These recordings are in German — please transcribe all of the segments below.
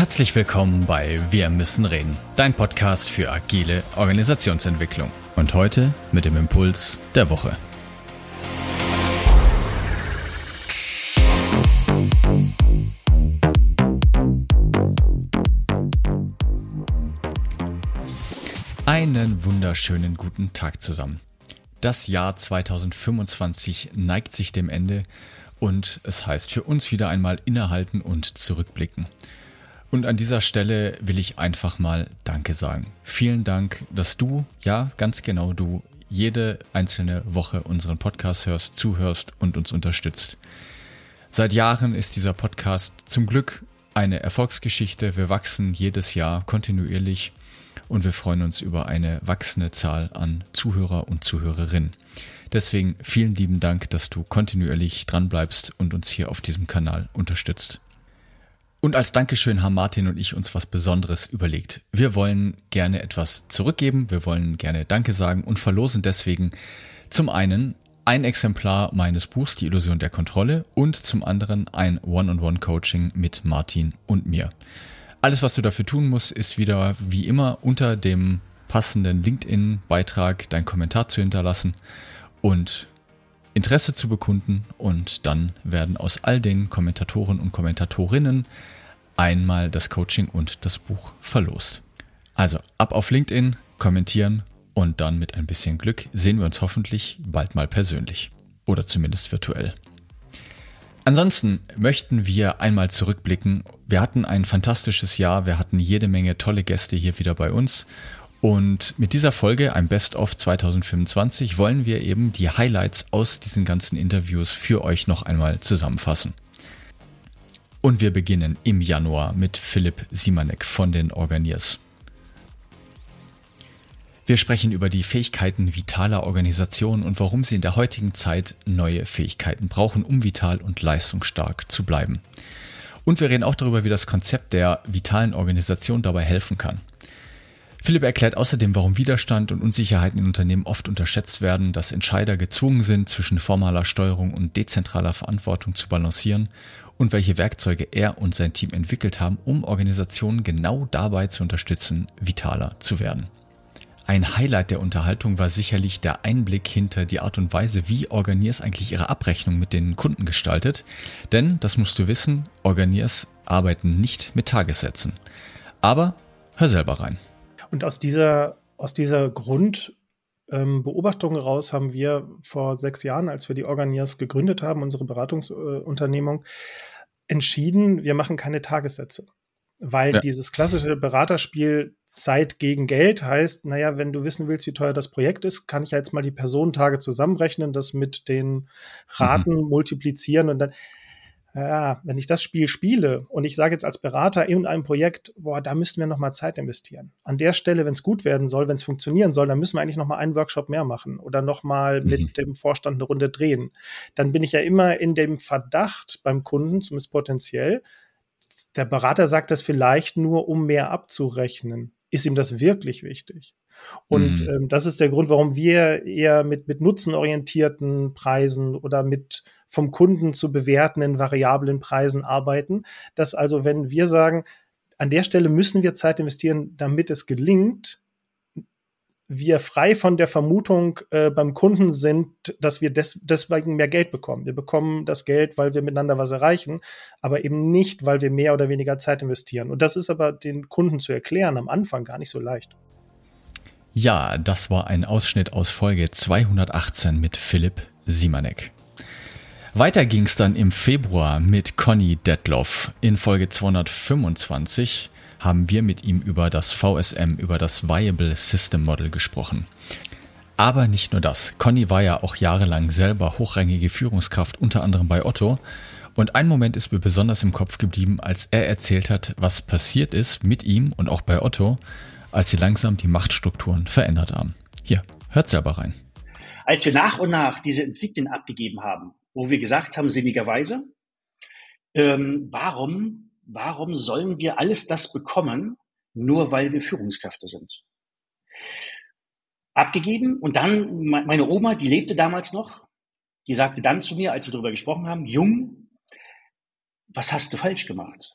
Herzlich willkommen bei Wir müssen reden, dein Podcast für agile Organisationsentwicklung. Und heute mit dem Impuls der Woche. Einen wunderschönen guten Tag zusammen. Das Jahr 2025 neigt sich dem Ende und es heißt für uns wieder einmal innehalten und zurückblicken. Und an dieser Stelle will ich einfach mal Danke sagen. Vielen Dank, dass du, ja ganz genau du, jede einzelne Woche unseren Podcast hörst, zuhörst und uns unterstützt. Seit Jahren ist dieser Podcast zum Glück eine Erfolgsgeschichte. Wir wachsen jedes Jahr kontinuierlich und wir freuen uns über eine wachsende Zahl an Zuhörer und Zuhörerinnen. Deswegen vielen lieben Dank, dass du kontinuierlich dranbleibst und uns hier auf diesem Kanal unterstützt. Und als Dankeschön haben Martin und ich uns was Besonderes überlegt. Wir wollen gerne etwas zurückgeben, wir wollen gerne Danke sagen und verlosen deswegen zum einen ein Exemplar meines Buchs Die Illusion der Kontrolle und zum anderen ein One-on-One-Coaching mit Martin und mir. Alles, was du dafür tun musst, ist wieder wie immer unter dem passenden LinkedIn-Beitrag deinen Kommentar zu hinterlassen und Interesse zu bekunden, und dann werden aus all den Kommentatoren und Kommentatorinnen einmal das Coaching und das Buch verlost. Also ab auf LinkedIn, kommentieren und dann mit ein bisschen Glück sehen wir uns hoffentlich bald mal persönlich oder zumindest virtuell. Ansonsten möchten wir einmal zurückblicken. Wir hatten ein fantastisches Jahr, wir hatten jede Menge tolle Gäste hier wieder bei uns. Und mit dieser Folge, ein Best-of 2025, wollen wir eben die Highlights aus diesen ganzen Interviews für euch noch einmal zusammenfassen. Und wir beginnen im Januar mit Philipp Simanek von den Organiers. Wir sprechen über die Fähigkeiten vitaler Organisationen und warum sie in der heutigen Zeit neue Fähigkeiten brauchen, um vital und leistungsstark zu bleiben. Und wir reden auch darüber, wie das Konzept der vitalen Organisation dabei helfen kann. Philipp erklärt außerdem, warum Widerstand und Unsicherheiten in Unternehmen oft unterschätzt werden, dass Entscheider gezwungen sind, zwischen formaler Steuerung und dezentraler Verantwortung zu balancieren und welche Werkzeuge er und sein Team entwickelt haben, um Organisationen genau dabei zu unterstützen, vitaler zu werden. Ein Highlight der Unterhaltung war sicherlich der Einblick hinter die Art und Weise, wie Organiers eigentlich ihre Abrechnung mit den Kunden gestaltet. Denn, das musst du wissen, Organiers arbeiten nicht mit Tagessätzen. Aber hör selber rein. Und aus dieser Grundbeobachtung heraus haben wir vor 6 Jahren, als wir die Organiers gegründet haben, unsere Beratungsunternehmung, entschieden, wir machen keine Tagessätze. Weil dieses klassische Beraterspiel Zeit gegen Geld heißt, naja, wenn du wissen willst, wie teuer das Projekt ist, kann ich ja jetzt mal die Personentage zusammenrechnen, das mit den Raten multiplizieren und dann, ja, wenn ich das Spiel spiele und ich sage jetzt als Berater in einem Projekt, da müssten wir nochmal Zeit investieren. An der Stelle, wenn es gut werden soll, wenn es funktionieren soll, dann müssen wir eigentlich nochmal einen Workshop mehr machen oder nochmal mit dem Vorstand eine Runde drehen. Dann bin ich ja immer in dem Verdacht beim Kunden, zumindest potenziell, der Berater sagt das vielleicht nur, um mehr abzurechnen. Ist ihm das wirklich wichtig? Und das ist der Grund, warum wir eher mit nutzenorientierten Preisen oder mit vom Kunden zu bewertenden variablen Preisen arbeiten. Dass also, wenn wir sagen, an der Stelle müssen wir Zeit investieren, damit es gelingt, wir frei von der Vermutung beim Kunden sind, dass wir deswegen mehr Geld bekommen. Wir bekommen das Geld, weil wir miteinander was erreichen, aber eben nicht, weil wir mehr oder weniger Zeit investieren. Und das ist aber den Kunden zu erklären am Anfang gar nicht so leicht. Ja, das war ein Ausschnitt aus Folge 218 mit Philipp Simanek. Weiter ging es dann im Februar mit Conny Detloff. In Folge 225 haben wir mit ihm über das VSM, über das Viable System Model gesprochen. Aber nicht nur das. Conny war ja auch jahrelang selber hochrangige Führungskraft, unter anderem bei Otto. Und ein Moment ist mir besonders im Kopf geblieben, als er erzählt hat, was passiert ist mit ihm und auch bei Otto, als sie langsam die Machtstrukturen verändert haben. Hier, hört selber rein. Als wir nach und nach diese Insignien abgegeben haben, wo wir gesagt haben, sinnigerweise, warum sollen wir alles das bekommen, nur weil wir Führungskräfte sind? Abgegeben und dann, meine Oma, die lebte damals noch, die sagte dann zu mir, als wir darüber gesprochen haben, Jung, was hast du falsch gemacht?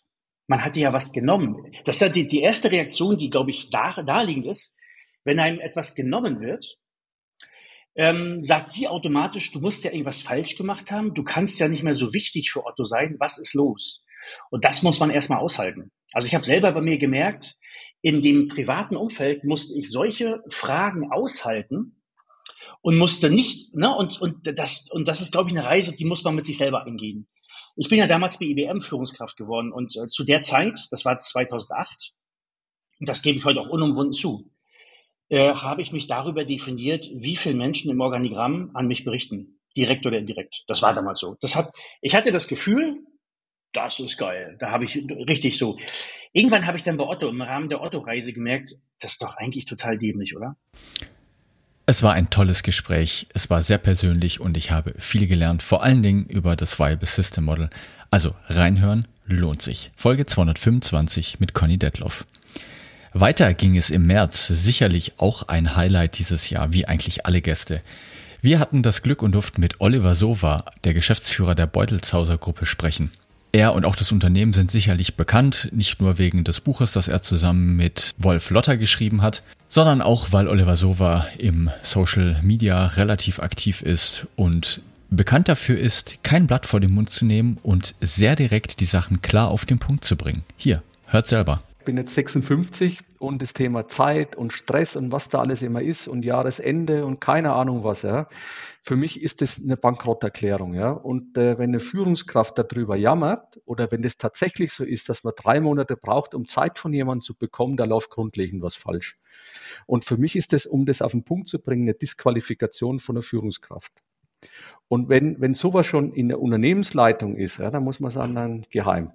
man hatte ja was genommen. Das ist ja die erste Reaktion, die, glaube ich, naheliegend ist, wenn einem etwas genommen wird, sagt sie automatisch, du musst ja irgendwas falsch gemacht haben, du kannst ja nicht mehr so wichtig für Otto sein, was ist los? Und das muss man erstmal aushalten. Also ich habe selber bei mir gemerkt, in dem privaten Umfeld musste ich solche Fragen aushalten und musste nicht, ne, und das ist, glaube ich, eine Reise, die muss man mit sich selber eingehen. Ich bin ja damals bei IBM Führungskraft geworden und zu der Zeit, das war 2008, und das gebe ich heute auch unumwunden zu, habe ich mich darüber definiert, wie viele Menschen im Organigramm an mich berichten, direkt oder indirekt. Das war damals so. Ich hatte das Gefühl, das ist geil. Da habe ich richtig so. Irgendwann habe ich dann bei Otto im Rahmen der Otto-Reise gemerkt, das ist doch eigentlich total dämlich, oder? Es war ein tolles Gespräch, es war sehr persönlich und ich habe viel gelernt, vor allen Dingen über das Viable System Model. Also reinhören lohnt sich. Folge 225 mit Conny Detloff. Weiter ging es im März, sicherlich auch ein Highlight dieses Jahr, wie eigentlich alle Gäste. Wir hatten das Glück und durften mit Oliver Sowa, der Geschäftsführer der Beutelshauser Gruppe, sprechen. Er und auch das Unternehmen sind sicherlich bekannt, nicht nur wegen des Buches, das er zusammen mit Wolf Lotter geschrieben hat, sondern auch, weil Oliver Sowa im Social Media relativ aktiv ist und bekannt dafür ist, kein Blatt vor den Mund zu nehmen und sehr direkt die Sachen klar auf den Punkt zu bringen. Hier, hört selber. Ich bin jetzt 56 und das Thema Zeit und Stress und was da alles immer ist und Jahresende und keine Ahnung was, ja. Für mich ist das eine Bankrotterklärung, ja. Und wenn eine Führungskraft darüber jammert oder wenn es tatsächlich so ist, dass man 3 Monate braucht, um Zeit von jemandem zu bekommen, da läuft grundlegend was falsch. Und für mich ist das, um das auf den Punkt zu bringen, eine Disqualifikation von der Führungskraft. Und wenn sowas schon in der Unternehmensleitung ist, ja, dann muss man sagen, dann geheim.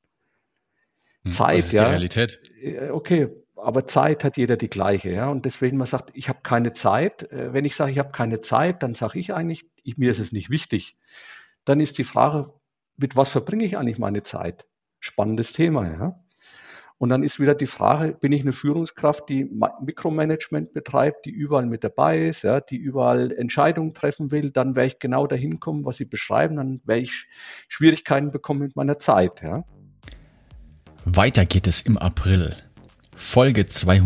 Zeit, das ist die Realität. Okay, aber Zeit hat jeder die gleiche, ja. Und deswegen man sagt, ich habe keine Zeit. Wenn ich sage, ich habe keine Zeit, dann sage ich eigentlich, mir ist es nicht wichtig. Dann ist die Frage, mit was verbringe ich eigentlich meine Zeit? Spannendes Thema, ja. Und dann ist wieder die Frage, bin ich eine Führungskraft, die Mikromanagement betreibt, die überall mit dabei ist, ja, die überall Entscheidungen treffen will, dann werde ich genau dahin kommen, was Sie beschreiben, dann werde ich Schwierigkeiten bekommen mit meiner Zeit, ja. Weiter geht es im April. Folge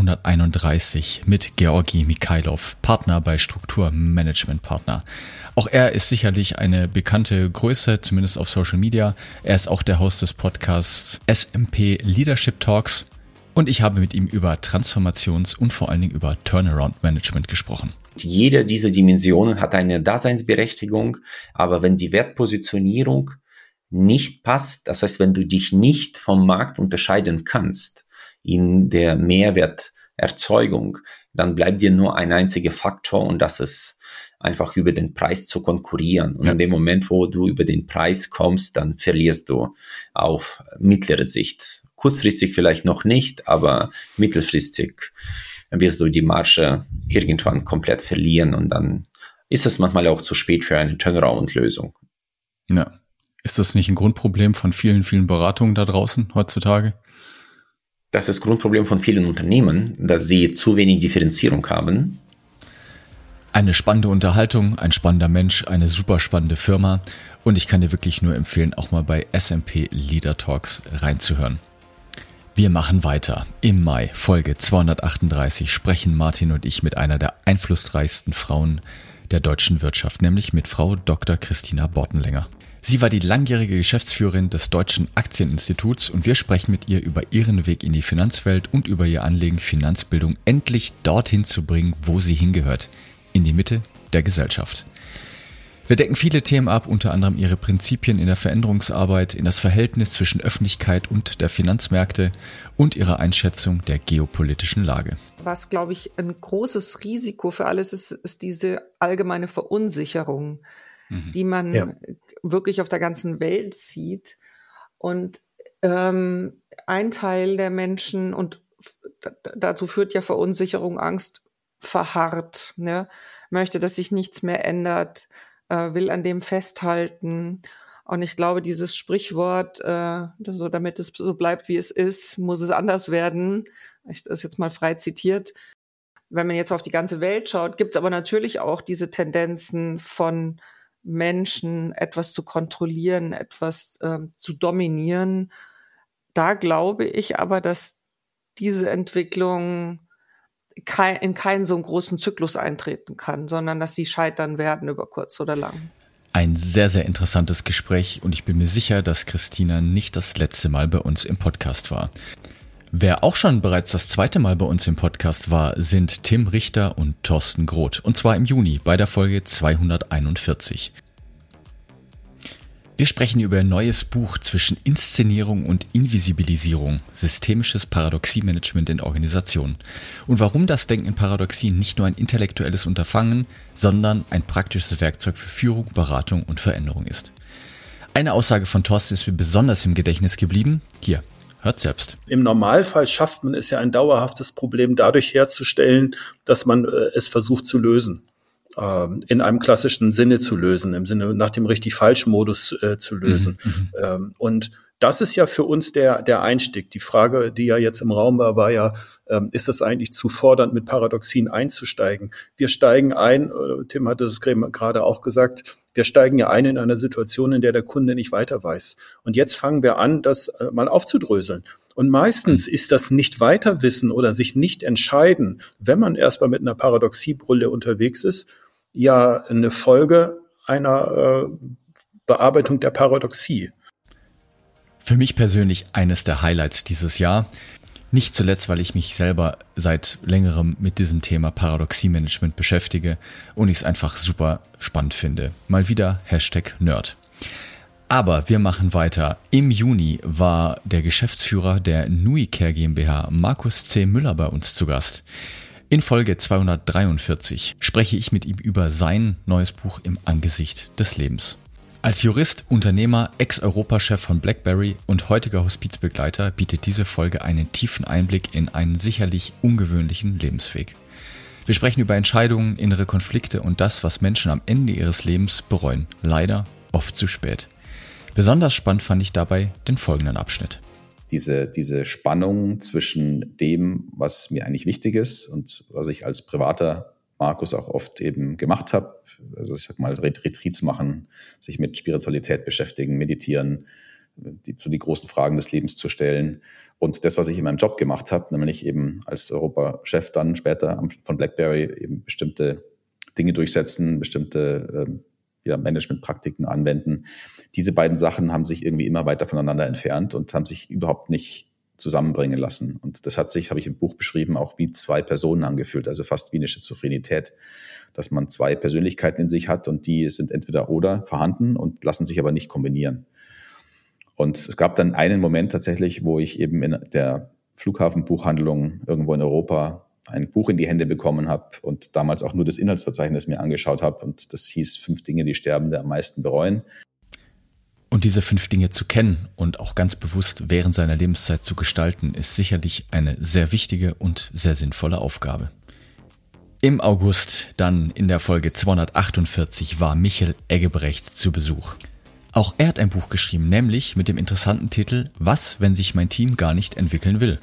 231 mit Georgi Mikhailov, Partner bei Strukturmanagement Partner. Auch er ist sicherlich eine bekannte Größe, zumindest auf Social Media. Er ist auch der Host des Podcasts SMP Leadership Talks und ich habe mit ihm über Transformations- und vor allen Dingen über Turnaround-Management gesprochen. Jede dieser Dimensionen hat eine Daseinsberechtigung, aber wenn die Wertpositionierung nicht passt, das heißt, wenn du dich nicht vom Markt unterscheiden kannst in der Mehrwerterzeugung, dann bleibt dir nur ein einziger Faktor und das ist einfach über den Preis zu konkurrieren. Und in dem Moment, wo du über den Preis kommst, dann verlierst du auf mittlere Sicht. Kurzfristig vielleicht noch nicht, aber mittelfristig wirst du die Marge irgendwann komplett verlieren und dann ist es manchmal auch zu spät für eine Turnaround-Lösung. Ja. Ist das nicht ein Grundproblem von vielen, vielen Beratungen da draußen heutzutage? Das ist das Grundproblem von vielen Unternehmen, dass sie zu wenig Differenzierung haben. Eine spannende Unterhaltung, ein spannender Mensch, eine super spannende Firma und ich kann dir wirklich nur empfehlen, auch mal bei SMP Leader Talks reinzuhören. Wir machen weiter. Im Mai, Folge 238, sprechen Martin und ich mit einer der einflussreichsten Frauen der deutschen Wirtschaft, nämlich mit Frau Dr. Christina Bortenlänger. Sie war die langjährige Geschäftsführerin des Deutschen Aktieninstituts und wir sprechen mit ihr über ihren Weg in die Finanzwelt und über ihr Anliegen, Finanzbildung endlich dorthin zu bringen, wo sie hingehört, in die Mitte der Gesellschaft. Wir decken viele Themen ab, unter anderem ihre Prinzipien in der Veränderungsarbeit, in das Verhältnis zwischen Öffentlichkeit und der Finanzmärkte und ihre Einschätzung der geopolitischen Lage. Was, glaube ich, ein großes Risiko für alles ist, ist diese allgemeine Verunsicherung, die man wirklich auf der ganzen Welt sieht. Und ein Teil der Menschen, und dazu führt ja Verunsicherung, Angst, verharrt, ne? Möchte, dass sich nichts mehr ändert, will an dem festhalten. Und ich glaube, dieses Sprichwort, so damit es so bleibt, wie es ist, muss es anders werden. Ich das jetzt mal frei zitiert. Wenn man jetzt auf die ganze Welt schaut, gibt es aber natürlich auch diese Tendenzen von Menschen, etwas zu kontrollieren, etwas zu dominieren. da glaube ich aber, dass diese Entwicklung in keinen so einen großen Zyklus eintreten kann, sondern dass sie scheitern werden über kurz oder lang. Ein sehr, sehr interessantes Gespräch und ich bin mir sicher, dass Christina nicht das letzte Mal bei uns im Podcast war. Wer auch schon bereits das zweite Mal bei uns im Podcast war, sind Tim Richter und Thorsten Groth. Und zwar im Juni bei der Folge 241. Wir sprechen über ein neues Buch zwischen Inszenierung und Invisibilisierung, systemisches Paradoxiemanagement in Organisationen und warum das Denken in Paradoxien nicht nur ein intellektuelles Unterfangen, sondern ein praktisches Werkzeug für Führung, Beratung und Veränderung ist. Eine Aussage von Thorsten ist mir besonders im Gedächtnis geblieben. Hier, hört selbst. Im Normalfall schafft man es ja, ein dauerhaftes Problem dadurch herzustellen, dass man es versucht zu lösen. In einem klassischen Sinne zu lösen, im Sinne nach dem Richtig-Falsch-Modus zu lösen. Und das ist ja für uns der Einstieg. Die Frage, die ja jetzt im Raum war ja, ist das eigentlich zu fordernd, mit Paradoxien einzusteigen? Wir steigen ein, Tim hatte es gerade auch gesagt, wir steigen ja ein in einer Situation, in der der Kunde nicht weiter weiß. Und jetzt fangen wir an, das mal aufzudröseln. Und meistens ist das Nicht-Weiterwissen oder sich nicht entscheiden, wenn man erstmal mit einer Paradoxiebrille unterwegs ist, ja eine Folge einer Bearbeitung der Paradoxie. Für mich persönlich eines der Highlights dieses Jahr. Nicht zuletzt, weil ich mich selber seit längerem mit diesem Thema Paradoxiemanagement beschäftige und ich es einfach super spannend finde. Mal wieder #Nerd. Aber wir machen weiter. Im Juni war der Geschäftsführer der NuiCare GmbH, Markus C. Müller, bei uns zu Gast. In Folge 243 spreche ich mit ihm über sein neues Buch Im Angesicht des Lebens. Als Jurist, Unternehmer, Ex-Europachef von BlackBerry und heutiger Hospizbegleiter bietet diese Folge einen tiefen Einblick in einen sicherlich ungewöhnlichen Lebensweg. Wir sprechen über Entscheidungen, innere Konflikte und das, was Menschen am Ende ihres Lebens bereuen. Leider oft zu spät. Besonders spannend fand ich dabei den folgenden Abschnitt. Diese Spannung zwischen dem, was mir eigentlich wichtig ist und was ich als privater Markus auch oft eben gemacht habe. Also ich sag mal, Retreats machen, sich mit Spiritualität beschäftigen, meditieren, die großen Fragen des Lebens zu stellen. Und das, was ich in meinem Job gemacht habe, nämlich eben als Europachef dann später von BlackBerry eben bestimmte Dinge durchsetzen, bestimmte Managementpraktiken anwenden. Diese beiden Sachen haben sich irgendwie immer weiter voneinander entfernt und haben sich überhaupt nicht zusammenbringen lassen. Und das habe ich im Buch beschrieben, auch wie zwei Personen angefühlt, also fast wie eine Schizophrenität, dass man zwei Persönlichkeiten in sich hat und die sind entweder oder vorhanden und lassen sich aber nicht kombinieren. Und es gab dann einen Moment tatsächlich, wo ich eben in der Flughafenbuchhandlung irgendwo in Europa ein Buch in die Hände bekommen habe und damals auch nur das Inhaltsverzeichnis mir angeschaut habe und das hieß 5 Dinge, die Sterbende am meisten bereuen. Und diese 5 Dinge zu kennen und auch ganz bewusst während seiner Lebenszeit zu gestalten, ist sicherlich eine sehr wichtige und sehr sinnvolle Aufgabe. Im August, dann in der Folge 248, war Michel Eggebrecht zu Besuch. Auch er hat ein Buch geschrieben, nämlich mit dem interessanten Titel »Was, wenn sich mein Team gar nicht entwickeln will?«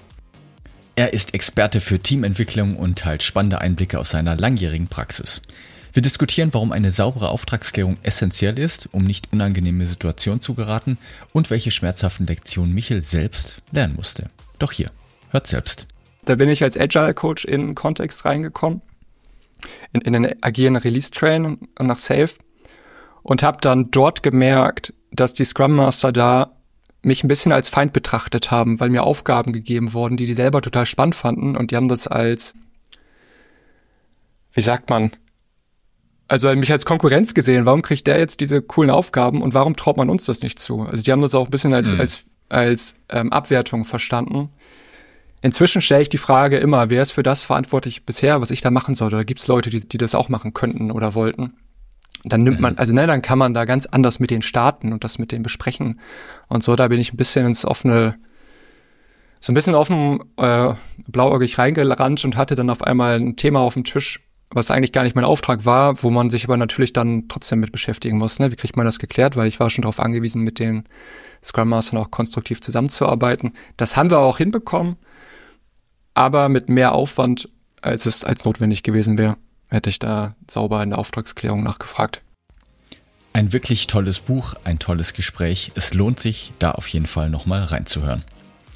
Er ist Experte für Teamentwicklung und teilt spannende Einblicke aus seiner langjährigen Praxis. Wir diskutieren, warum eine saubere Auftragsklärung essentiell ist, um nicht unangenehme Situationen zu geraten und welche schmerzhaften Lektionen Michel selbst lernen musste. Doch hier, hört selbst. Da bin ich als Agile Coach in einen Kontext reingekommen, in den agilen Release Train nach Safe und habe dann dort gemerkt, dass die Scrum Master da mich ein bisschen als Feind betrachtet haben, weil mir Aufgaben gegeben wurden, die selber total spannend fanden und die haben das als, wie sagt man, also mich als Konkurrenz gesehen. Warum kriegt der jetzt diese coolen Aufgaben und warum traut man uns das nicht zu? Also die haben das auch ein bisschen als Abwertung verstanden. Inzwischen stelle ich die Frage immer, wer ist für das verantwortlich bisher, was ich da machen soll? Oder gibt es Leute, die das auch machen könnten oder wollten? Dann nimmt man, dann kann man da ganz anders mit denen starten und das mit denen besprechen. Und so, da bin ich ein bisschen blauäugig reingerannt und hatte dann auf einmal ein Thema auf dem Tisch, was eigentlich gar nicht mein Auftrag war, wo man sich aber natürlich dann trotzdem mit beschäftigen muss. Ne? Wie kriegt man das geklärt? Weil ich war schon darauf angewiesen, mit den Scrum Mastern auch konstruktiv zusammenzuarbeiten. Das haben wir auch hinbekommen, aber mit mehr Aufwand, als notwendig gewesen wäre, hätte ich da sauber in der Auftragsklärung nachgefragt. Ein wirklich tolles Buch, ein tolles Gespräch. Es lohnt sich, da auf jeden Fall nochmal reinzuhören.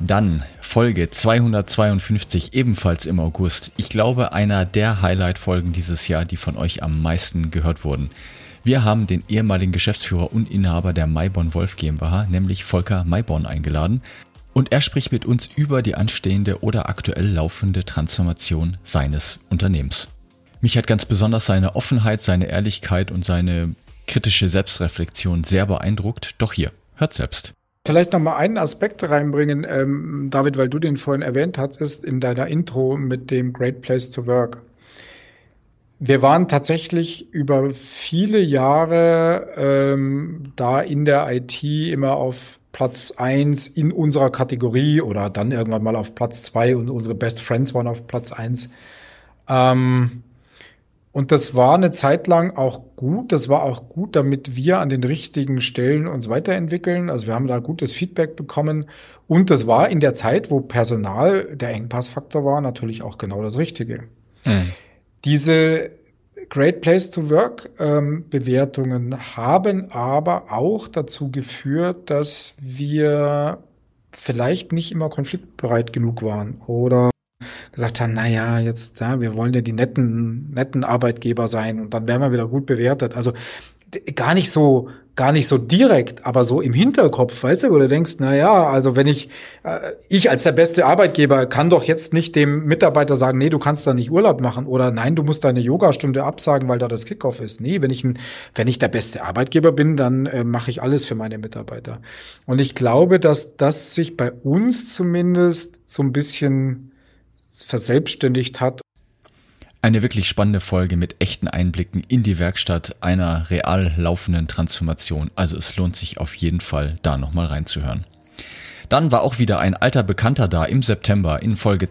Dann Folge 252, ebenfalls im August. Ich glaube, einer der Highlight-Folgen dieses Jahr, die von euch am meisten gehört wurden. Wir haben den ehemaligen Geschäftsführer und Inhaber der Mayborn Wolf GmbH, nämlich Volker Mayborn, eingeladen. Und er spricht mit uns über die anstehende oder aktuell laufende Transformation seines Unternehmens. Mich hat ganz besonders seine Offenheit, seine Ehrlichkeit und seine kritische Selbstreflexion sehr beeindruckt. Doch hier, hört selbst. Vielleicht noch mal einen Aspekt reinbringen, David, weil du den vorhin erwähnt hattest in deiner Intro mit dem Great Place to Work. Wir waren tatsächlich über viele Jahre da in der IT immer auf Platz 1 in unserer Kategorie oder dann irgendwann mal auf Platz 2 und unsere Best Friends waren auf Platz 1. Und das war eine Zeit lang auch gut. Das war auch gut, damit wir an den richtigen Stellen uns weiterentwickeln. Also wir haben da gutes Feedback bekommen. Und das war in der Zeit, wo Personal der Engpassfaktor war, natürlich auch genau das Richtige. Diese Great Place to Work Bewertungen haben aber auch dazu geführt, dass wir vielleicht nicht immer konfliktbereit genug waren oder gesagt haben, naja, jetzt, ja, wir wollen ja die netten Arbeitgeber sein und dann werden wir wieder gut bewertet. Also gar nicht so direkt, aber so im Hinterkopf, weißt du, wo du denkst, naja, also wenn ich als der beste Arbeitgeber kann doch jetzt nicht dem Mitarbeiter sagen, nee, du kannst da nicht Urlaub machen oder nein, du musst deine Yogastunde absagen, weil da das Kickoff ist. Nee, wenn ich der beste Arbeitgeber bin, dann mache ich alles für meine Mitarbeiter. Und ich glaube, dass das sich bei uns zumindest so ein bisschen verselbstständigt hat. Eine wirklich spannende Folge mit echten Einblicken in die Werkstatt einer real laufenden Transformation. Also es lohnt sich auf jeden Fall, da nochmal reinzuhören. Dann war auch wieder ein alter Bekannter da im September in Folge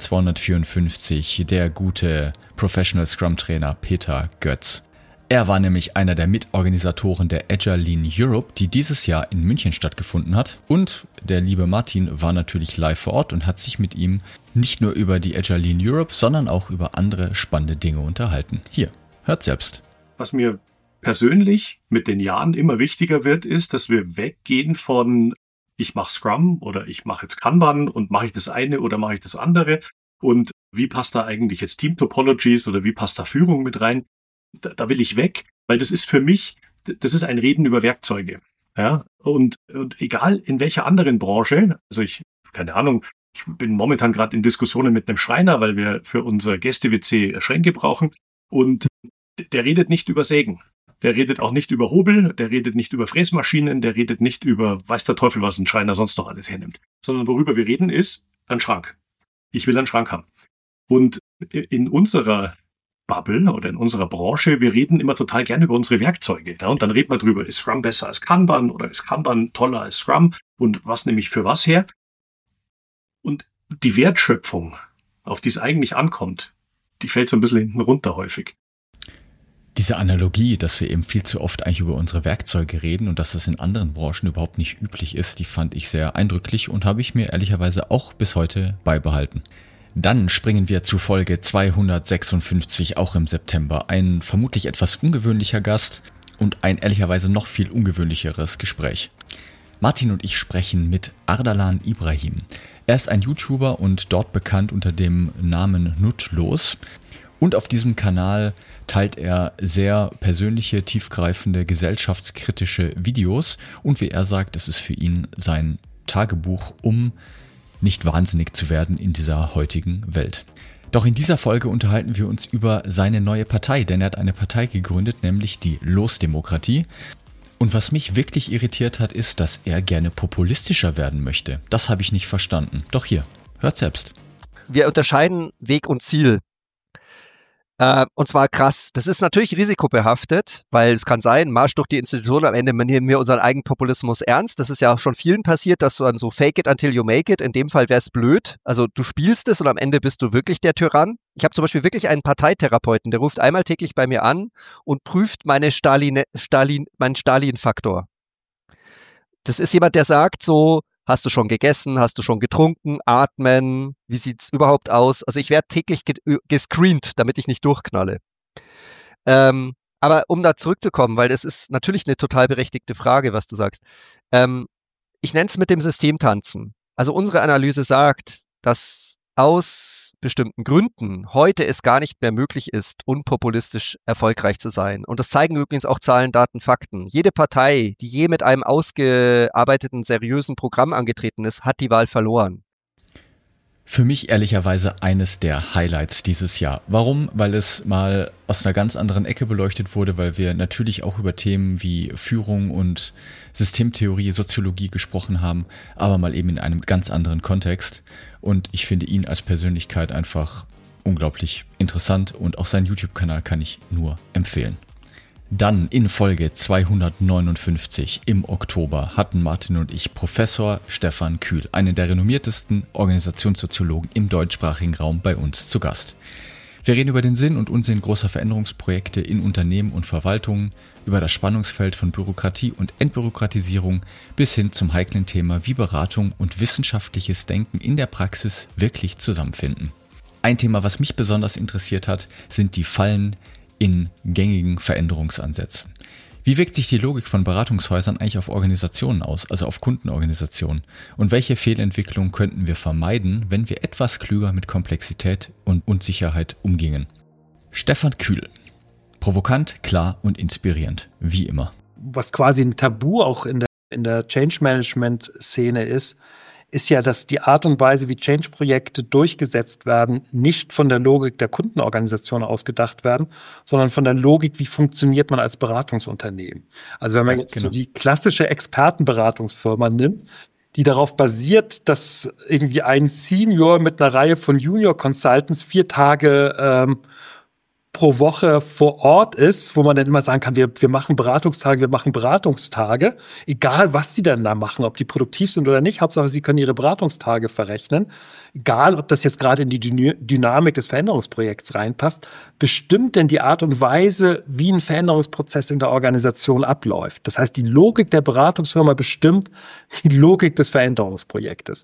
254, der gute Professional Scrum Trainer Peter Götz. Er war nämlich einer der Mitorganisatoren der Agile Lean Europe, die dieses Jahr in München stattgefunden hat. Und der liebe Martin war natürlich live vor Ort und hat sich mit ihm nicht nur über die Agile Lean Europe, sondern auch über andere spannende Dinge unterhalten. Hier, hört selbst. Was mir persönlich mit den Jahren immer wichtiger wird, ist, dass wir weggehen von ich mache Scrum oder ich mache jetzt Kanban und mache ich das eine oder mache ich das andere und wie passt da eigentlich jetzt Team Topologies oder wie passt da Führung mit rein? Da will ich weg, weil das ist für mich, das ist ein Reden über Werkzeuge. Ja, und egal in welcher anderen Branche, also keine Ahnung, ich bin momentan gerade in Diskussionen mit einem Schreiner, weil wir für unser Gäste-WC Schränke brauchen und der redet nicht über Sägen. Der redet auch nicht über Hobel, der redet nicht über Fräsmaschinen, der redet nicht über weiß der Teufel, was ein Schreiner sonst noch alles hernimmt. Sondern worüber wir reden ist ein Schrank. Ich will einen Schrank haben. Und in unserer Bubble oder in unserer Branche, wir reden immer total gerne über unsere Werkzeuge. Ja, und dann reden wir drüber, ist Scrum besser als Kanban oder ist Kanban toller als Scrum und was nehme ich für was her? Und die Wertschöpfung, auf die es eigentlich ankommt, die fällt so ein bisschen hinten runter häufig. Diese Analogie, dass wir eben viel zu oft eigentlich über unsere Werkzeuge reden und dass das in anderen Branchen überhaupt nicht üblich ist, die fand ich sehr eindrücklich und habe ich mir ehrlicherweise auch bis heute beibehalten. Dann springen wir zu Folge 256, auch im September. Ein vermutlich etwas ungewöhnlicher Gast und ein ehrlicherweise noch viel ungewöhnlicheres Gespräch. Martin und ich sprechen mit Ardalan Ibrahim. Er ist ein YouTuber und dort bekannt unter dem Namen Nuttlos. Und auf diesem Kanal teilt er sehr persönliche, tiefgreifende, gesellschaftskritische Videos. Und wie er sagt, es ist für ihn sein Tagebuch, um nicht wahnsinnig zu werden in dieser heutigen Welt. Doch in dieser Folge unterhalten wir uns über seine neue Partei, denn er hat eine Partei gegründet, nämlich die Losdemokratie. Und was mich wirklich irritiert hat, ist, dass er gerne populistischer werden möchte. Das habe ich nicht verstanden. Doch hier, hört selbst. Wir unterscheiden Weg und Ziel. Und zwar krass. Das ist natürlich risikobehaftet, weil es kann sein, Marsch durch die Institutionen, am Ende nehmen wir unseren eigenen Populismus ernst. Das ist ja auch schon vielen passiert, dass man so fake it until you make it. In dem Fall wäre es blöd. Also du spielst es und am Ende bist du wirklich der Tyrann. Ich habe zum Beispiel wirklich einen Parteitherapeuten, der ruft einmal täglich bei mir an und prüft meinen Stalin-Faktor. Das ist jemand, der sagt so, hast du schon gegessen? Hast du schon getrunken? Atmen? Wie sieht's überhaupt aus? Also ich werde täglich gescreent, damit ich nicht durchknalle. Aber um da zurückzukommen, weil das ist natürlich eine total berechtigte Frage, was du sagst. Ich nenne es mit dem System tanzen. Also unsere Analyse sagt, dass aus bestimmten Gründen heute es gar nicht mehr möglich ist, unpopulistisch erfolgreich zu sein. Und das zeigen übrigens auch Zahlen, Daten, Fakten. Jede Partei, die je mit einem ausgearbeiteten, seriösen Programm angetreten ist, hat die Wahl verloren. Für mich ehrlicherweise eines der Highlights dieses Jahr. Warum? Weil es mal aus einer ganz anderen Ecke beleuchtet wurde, weil wir natürlich auch über Themen wie Führung und Systemtheorie, Soziologie gesprochen haben, aber mal eben in einem ganz anderen Kontext. Und ich finde ihn als Persönlichkeit einfach unglaublich interessant und auch seinen YouTube-Kanal kann ich nur empfehlen. Dann in Folge 259 im Oktober hatten Martin und ich Professor Stefan Kühl, einen der renommiertesten Organisationssoziologen im deutschsprachigen Raum, bei uns zu Gast. Wir reden über den Sinn und Unsinn großer Veränderungsprojekte in Unternehmen und Verwaltungen, über das Spannungsfeld von Bürokratie und Entbürokratisierung bis hin zum heiklen Thema, wie Beratung und wissenschaftliches Denken in der Praxis wirklich zusammenfinden. Ein Thema, was mich besonders interessiert hat, sind die Fallen in gängigen Veränderungsansätzen. Wie wirkt sich die Logik von Beratungshäusern eigentlich auf Organisationen aus, also auf Kundenorganisationen? Und welche Fehlentwicklungen könnten wir vermeiden, wenn wir etwas klüger mit Komplexität und Unsicherheit umgingen? Stefan Kühl. Provokant, klar und inspirierend, wie immer. Was quasi ein Tabu auch in der Change-Management-Szene ist ja, dass die Art und Weise, wie Change-Projekte durchgesetzt werden, nicht von der Logik der Kundenorganisation ausgedacht werden, sondern von der Logik, wie funktioniert man als Beratungsunternehmen. Also wenn man jetzt so die klassische Expertenberatungsfirma nimmt, die darauf basiert, dass irgendwie ein Senior mit einer Reihe von Junior Consultants 4 Tage pro Woche vor Ort ist, wo man dann immer sagen kann, wir machen Beratungstage, egal was sie dann da machen, ob die produktiv sind oder nicht, Hauptsache sie können ihre Beratungstage verrechnen, egal ob das jetzt gerade in die Dynamik des Veränderungsprojekts reinpasst, bestimmt denn die Art und Weise, wie ein Veränderungsprozess in der Organisation abläuft. Das heißt, die Logik der Beratungsfirma bestimmt die Logik des Veränderungsprojektes.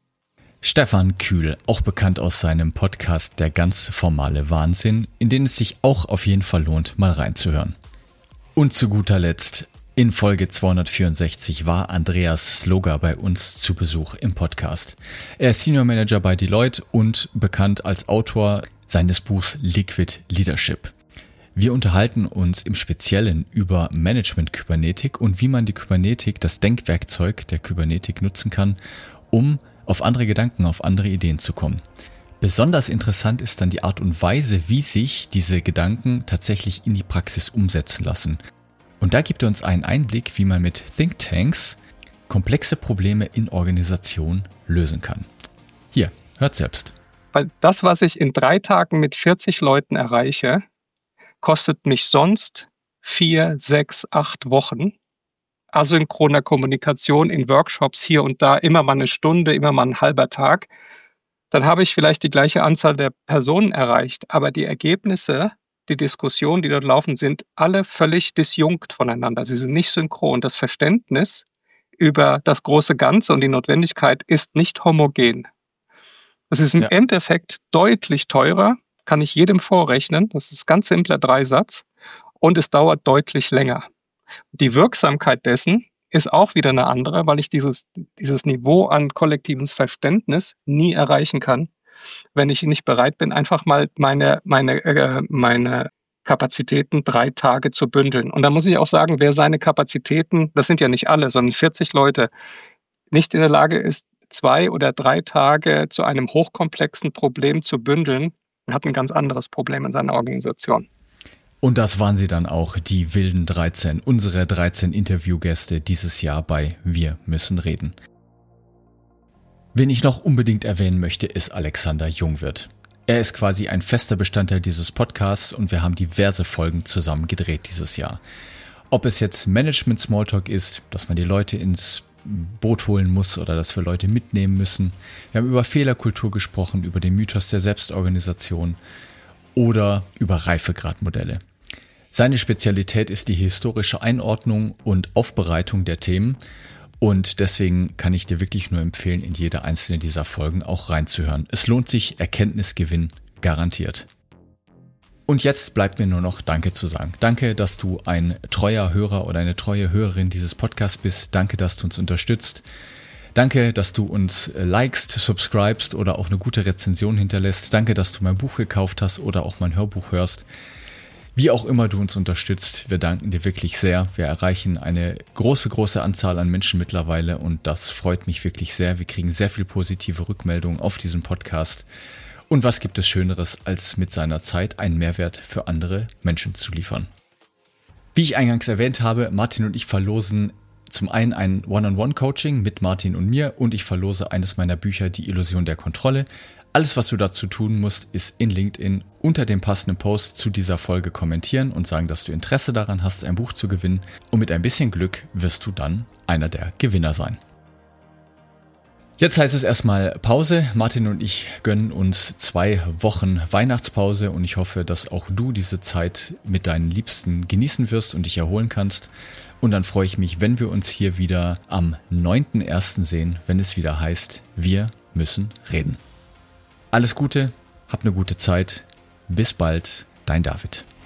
Stefan Kühl, auch bekannt aus seinem Podcast Der ganz formale Wahnsinn, in den es sich auch auf jeden Fall lohnt, mal reinzuhören. Und zu guter Letzt, in Folge 264 war Andreas Sloga bei uns zu Besuch im Podcast. Er ist Senior Manager bei Deloitte und bekannt als Autor seines Buchs Liquid Leadership. Wir unterhalten uns im Speziellen über Management-Kybernetik und wie man die Kybernetik, das Denkwerkzeug der Kybernetik nutzen kann, um auf andere Gedanken, auf andere Ideen zu kommen. Besonders interessant ist dann die Art und Weise, wie sich diese Gedanken tatsächlich in die Praxis umsetzen lassen. Und da gibt er uns einen Einblick, wie man mit Thinktanks komplexe Probleme in Organisationen lösen kann. Hier, hört selbst. Weil das, was ich in 3 Tagen mit 40 Leuten erreiche, kostet mich sonst 4, 6, 8 Wochen. Asynchroner Kommunikation in Workshops hier und da, immer mal eine Stunde, immer mal ein halber Tag, dann habe ich vielleicht die gleiche Anzahl der Personen erreicht. Aber die Ergebnisse, die Diskussionen, die dort laufen, sind alle völlig disjunkt voneinander. Sie sind nicht synchron. Das Verständnis über das große Ganze und die Notwendigkeit ist nicht homogen. Das ist im Endeffekt deutlich teurer, kann ich jedem vorrechnen. Das ist ganz simpler Dreisatz und es dauert deutlich länger. Die Wirksamkeit dessen ist auch wieder eine andere, weil ich dieses Niveau an kollektivem Verständnis nie erreichen kann, wenn ich nicht bereit bin, einfach mal meine Kapazitäten 3 Tage zu bündeln. Und da muss ich auch sagen, wer seine Kapazitäten, das sind ja nicht alle, sondern 40 Leute, nicht in der Lage ist, 2 oder 3 Tage zu einem hochkomplexen Problem zu bündeln, hat ein ganz anderes Problem in seiner Organisation. Und das waren sie dann auch, die wilden 13, unsere 13 Interviewgäste dieses Jahr bei Wir müssen reden. Wen ich noch unbedingt erwähnen möchte, ist Alexander Jungwirth. Er ist quasi ein fester Bestandteil dieses Podcasts und wir haben diverse Folgen zusammen gedreht dieses Jahr. Ob es jetzt Management-Smalltalk ist, dass man die Leute ins Boot holen muss oder dass wir Leute mitnehmen müssen. Wir haben über Fehlerkultur gesprochen, über den Mythos der Selbstorganisation oder über Reifegradmodelle. Seine Spezialität ist die historische Einordnung und Aufbereitung der Themen und deswegen kann ich dir wirklich nur empfehlen, in jede einzelne dieser Folgen auch reinzuhören. Es lohnt sich, Erkenntnisgewinn garantiert. Und jetzt bleibt mir nur noch Danke zu sagen. Danke, dass du ein treuer Hörer oder eine treue Hörerin dieses Podcasts bist. Danke, dass du uns unterstützt. Danke, dass du uns likest, subscribest oder auch eine gute Rezension hinterlässt. Danke, dass du mein Buch gekauft hast oder auch mein Hörbuch hörst. Wie auch immer du uns unterstützt, wir danken dir wirklich sehr. Wir erreichen eine große Anzahl an Menschen mittlerweile und das freut mich wirklich sehr. Wir kriegen sehr viel positive Rückmeldungen auf diesen Podcast. Und was gibt es Schöneres, als mit seiner Zeit einen Mehrwert für andere Menschen zu liefern? Wie ich eingangs erwähnt habe, Martin und ich verlosen zum einen ein One-on-One-Coaching mit Martin und mir und ich verlose eines meiner Bücher, Die Illusion der Kontrolle. Alles, was du dazu tun musst, ist in LinkedIn unter dem passenden Post zu dieser Folge kommentieren und sagen, dass du Interesse daran hast, ein Buch zu gewinnen. Und mit ein bisschen Glück wirst du dann einer der Gewinner sein. Jetzt heißt es erstmal Pause. Martin und ich gönnen uns 2 Wochen Weihnachtspause und ich hoffe, dass auch du diese Zeit mit deinen Liebsten genießen wirst und dich erholen kannst. Und dann freue ich mich, wenn wir uns hier wieder am 9.1. sehen, wenn es wieder heißt, wir müssen reden. Alles Gute, hab eine gute Zeit. Bis bald, dein David.